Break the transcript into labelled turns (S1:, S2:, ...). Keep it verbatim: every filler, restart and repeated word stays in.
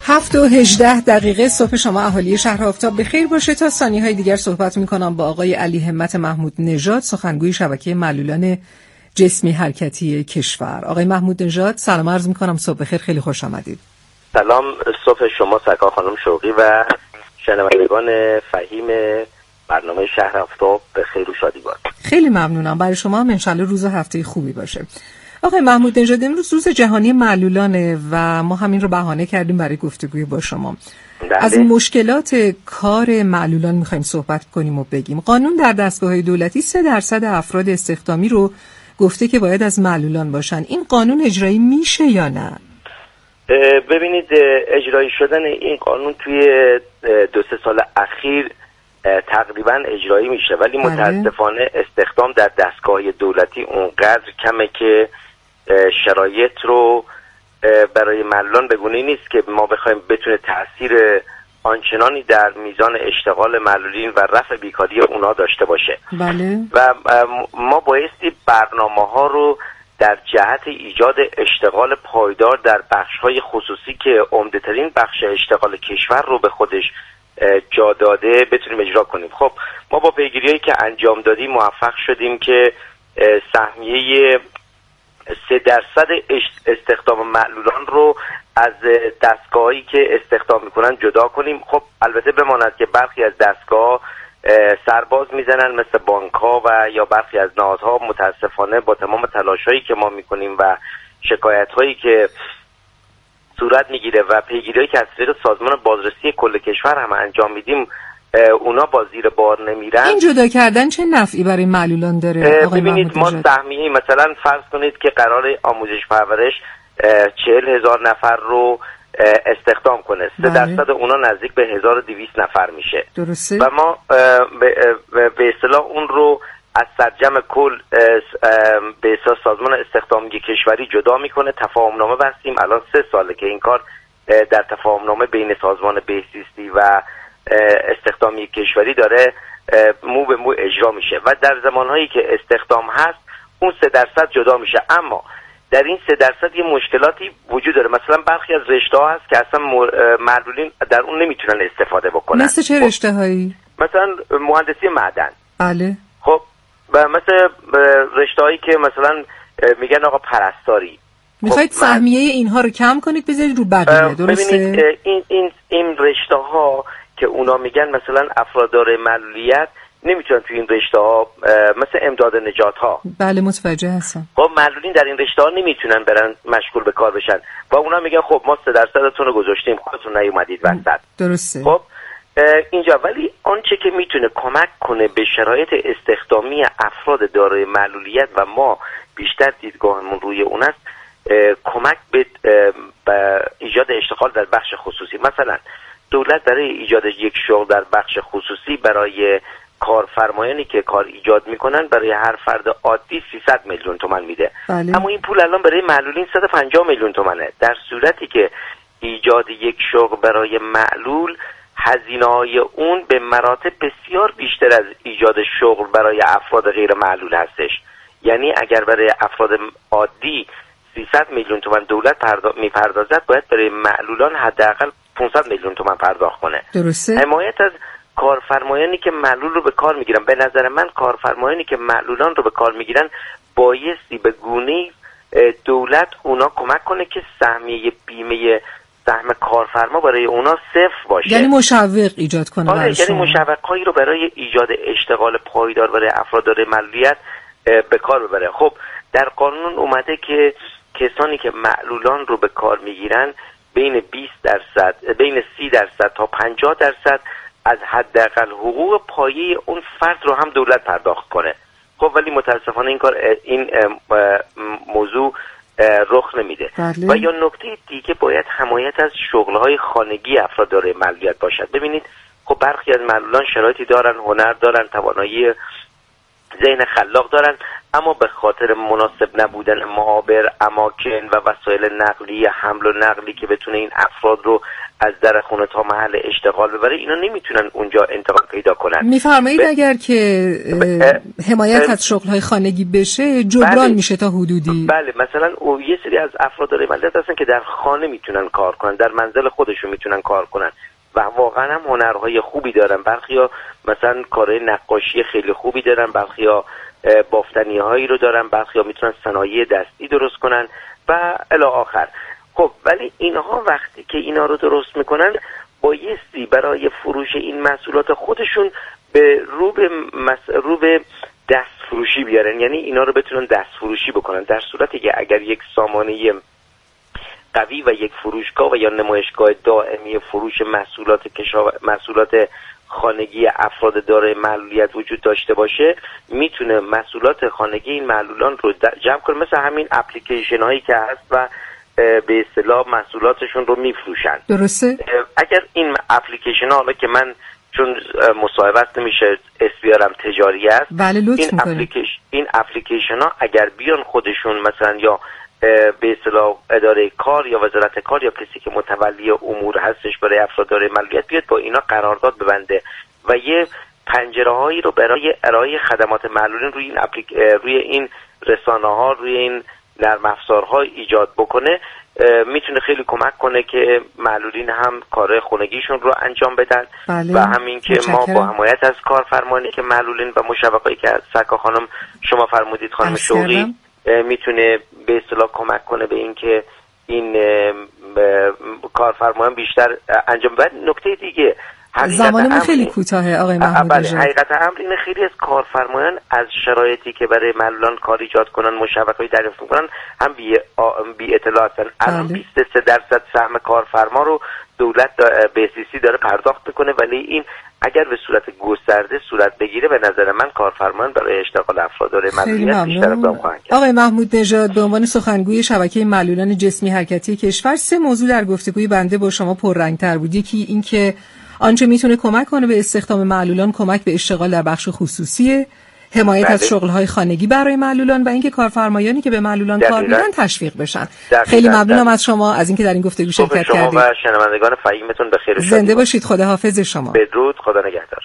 S1: هفت و هجده دقیقه صبح شما اهالی شهر آفتاب بخیر باشه. تا ثانیه های دیگر صحبت میکنم با آقای علی همت محمود نژاد، سخنگوی شبکه معلولان جسمی حرکتی کشور. آقای محمود نژاد سلام عرض میکنم، صبح بخیر، خیلی خوش آمدید.
S2: سلام، صبح شما سرکار خانم شوقی و شنوندگان فهیم برنامه شهر آفتاب بخیر و شادی باد.
S1: خیلی ممنونم، برای شما هم انشالله روز هفته خوبی باشه. آقای محمود نژاد، امروز روز جهانی معلولانه و ما همین رو بهانه کردیم برای گفتگوی با شما.
S2: بله.
S1: از مشکلات کار معلولان میخوایم صحبت کنیم و بگیم. قانون در دستگاه‌های دولتی سه درصد افراد استخدامی رو گفته که باید از معلولان باشن. این قانون اجرایی میشه یا نه؟
S2: ببینید، اجرایی شدن این قانون توی دو سه سال اخیر تقریبا اجرایی میشه، ولی
S1: بله.
S2: متاسفانه استخدام در دستگاه دولتی اونقدر کمه که شرایط رو برای معلولان بگونه نیست که ما بخوایم بتونه تأثیر آنچنانی در میزان اشتغال معلولین و رفع بیکاری اونا داشته باشه.
S1: بله.
S2: و ما بایستی برنامه ها رو در جهت ایجاد اشتغال پایدار در بخش های خصوصی که عمده ترین بخش اشتغال کشور رو به خودش جا داده بتونیم اجرا کنیم. خب ما با پیگیری‌هایی که انجام دادیم موفق شدیم که سهمیه سه درصد استخدام معلولان رو از دستگاهایی که استخدام میکنن جدا کنیم. خب البته بماند که برخی از دستگاه سرباز میزنن مثل بانک ها و یا برخی از نهادها متاسفانه با تمام تلاش هایی که ما میکنیم و شکایت هایی که صورت میگیره و پیگیری که از طریق سازمان بازرسی کل کشور هم انجام میدیم اونا با زیر بار نمیرن.
S1: این جدا کردن چه نفعی برای معلولان داره؟
S2: ببینید، ما سهمیه مثلا فرض کنید که قرار آموزش پرورش چهل هزار نفر رو استخدام کنه، سه درصد اونا نزدیک به هزار و دویست نفر میشه.
S1: درسته.
S2: و ما به اصطلاح اون رو از سرجم کل به اصطلاح سازمان استخدامی کشوری جدا میکنه. تفاهم نامه بستیم، الان سه ساله که این کار در تفاهم نامه بین سازمان بهزیستی و استخدامی کشوری داره مو به مو اجرا میشه و در زمانهایی که استخدام هست اون سه درصد جدا میشه. اما در این سه درصد یه مشکلاتی وجود داره. مثلا برخی از رشته ها هست که اصلا معلولین در اون نمیتونن استفاده بکنن.
S1: مثل چه رشته هایی؟
S2: مثلا مهندسی معدن.
S1: بله.
S2: خب و مثل رشته هایی که مثلا میگن آقا پرستاری.
S1: میخواید
S2: خب
S1: سهمیه اینها رو کم کنید بذارید رو بقیه، درسته؟
S2: ببینید، این این این رشته ها که اونا میگن مثلا افراد دارای معلولیت نمیتونن توی این رشته ها، مثل امداد نجات ها.
S1: بله متوجه هستم.
S2: خب معلولین در این رشته ها نمیتونن برن مشغول به کار بشن و اونا میگن خب ما سه درصدتون رو گذاشتیم، خودتون نیومدید وسط.
S1: درسته.
S2: خب اینجا ولی آنچه که میتونه کمک کنه به شرایط استخدامی افراد دارای معلولیت و ما بیشتر دیدگاهمون روی اون است، کمک به, به ایجاد اشتغال در بخش خصوصی. مثلا دولت برای ایجاد یک شغل در بخش خصوصی برای کارفرمایانی که کار ایجاد میکنن برای هر فرد عادی سیصد میلیون تومان میده.
S1: بله.
S2: اما این پول الان برای معلولین صد و پنجاه میلیون تومانه، در صورتی که ایجاد یک شغل برای معلول هزینه‌های اون به مراتب بسیار بیشتر از ایجاد شغل برای افراد غیر معلول هستش. یعنی اگر برای افراد عادی سیصد میلیون تومان دولت پرداخت میپردازد، باید برای معلولان حداقل پانصد میلیون تومان پرداخت کنه.
S1: درسته.
S2: حمایت از کارفرمایانی که معلول رو به کار میگیرن، به نظر من کارفرمایانی که معلولان رو به کار میگیرن بایستی به گونه‌ای دولت اونا کمک کنه که سهمیه بیمه سهم کارفرما برای اونا صفر باشه.
S1: یعنی مشوق ایجاد کنه.
S2: آره، یعنی مشوقایی رو برای ایجاد اشتغال پایدار برای افراد دارای معلولیت به کار ببره. خب در قانون اومده که کسانی که معلولان رو به کار میگیرن بین بیست درصد بین سی درصد تا پنجاه درصد از حداقل حقوق پایه اون فرد رو هم دولت پرداخت کنه. خب ولی متاسفانه این کار این موضوع رخ نمیده.
S1: بله.
S2: و یا نکته دیگه، باید حمایت از شغل‌های خانگی افراد دارای معلولیت باشد. ببینید، خب برخی از معلولان شرایطی دارن، هنر دارن، توانایی ذهن خلاق دارن، اما به خاطر مناسب نبودن معابر، اماکن و وسایل نقلیه حمل و نقلی که بتونه این افراد رو از در خونه تا محل اشتغال ببره، اینا نمیتونن اونجا انتقال پیدا کنن.
S1: میفرمایید اگر که حمایت از شغل‌های خانگی بشه جبران بله. میشه تا حدودی.
S2: بله، مثلا او یه سری از افراد داره ملت هستن که در خانه میتونن کار کنن، در منزل خودشون میتونن کار کنن و واقعا هم هنرهای خوبی دارن. برخیا مثلا کارهای نقاشی خیلی خوبی دارن، برخیا بافتنی هایی رو دارن، برخیا میتونن صنایع دستی درست کنن و الی آخر. خب ولی اینها وقتی که اینا رو درست میکنن بایستی برای فروش این محصولات خودشون به رو به مس... رو به دست فروشی بیارن، یعنی اینا رو بتونن دست فروشی بکنن، در صورتی که اگر یک سامانه قوی و یک فروشگاه و یا نمایشگاه دائمی فروش محصولات کشاورزی محصولات خانگی افراد دارای معلولیت وجود داشته باشه، میتونه محصولات خانگی این معلولان رو جمع کنه، مثل همین اپلیکیشن هایی که هست و به اصطلاح محصولاتشون رو میفروشن.
S1: درسته؟
S2: اگر این اپلیکیشن ها، حالا که من چون مصاحبت نمیشه اسم بیارم تجاری است،
S1: بله
S2: این اپلیکیشن این اپلیکیشن ها اگر بیان خودشون مثلا یا به اصطلاح اداره کار یا وزارت کار یا کسی که متولی امور هستش برای افراد دارای معلولیت بیاد با اینا قرارداد ببنده و یه پنجره هایی رو برای ارائه خدمات معلولین روی این اپلیک... روی این رسانه ها، روی این نرم افزارها ایجاد بکنه، میتونه خیلی کمک کنه که معلولین هم کار خانگیشون رو انجام بدن.
S1: بله.
S2: و همین که ما با حمایت از کارفرمانی که معلولین و مشوقایی که از سرکار خانم شما فرمودید خانم شوقی میتونه به اصطلاح کمک کنه به این که این کارفرمایان بیشتر انجام بدن. نکته دیگه،
S1: زمانمون خیلی کوتاهه آقای محمود نژاد.
S2: حقیقت امر اینه خیلی از کارفرمایان از شرایطی که برای معلولان کار ایجاد کنن مشوقه‌ای دریافت میکنن هم بی, بی اطلاع هستن. الان بیست و سه درصد سهم کارفرما رو دولت به سی سی داره پرداخت میکنه، ولی این اگر به صورت گسترده صورت بگیره به نظر من کارفرمان برای اشتغال افراد داره معلولیت بیشتر اقدام خواهند کرد.
S1: آقای محمود نژاد، به عنوان سخنگوی شبکه معلولان جسمی حرکتی کشور، سه موضوع در گفتگوی بنده با شما پررنگ‌تر بود. یکی این که آنچه میتونه کمک کنه به استخدام معلولان کمک به اشتغال در بخش خصوصی، حمایت بله. از شغل‌های خانگی برای معلولان و اینکه کارفرمایانی که به معلولان کار میدن تشویق بشن. خیلی ممنونم از شما از اینکه در این گفتگو شرکت کردید.
S2: شما و شنوندگان فهیمتون بخیر.
S1: زنده باشید. خداحافظ شما.
S2: بدرود. خدا نگهدار.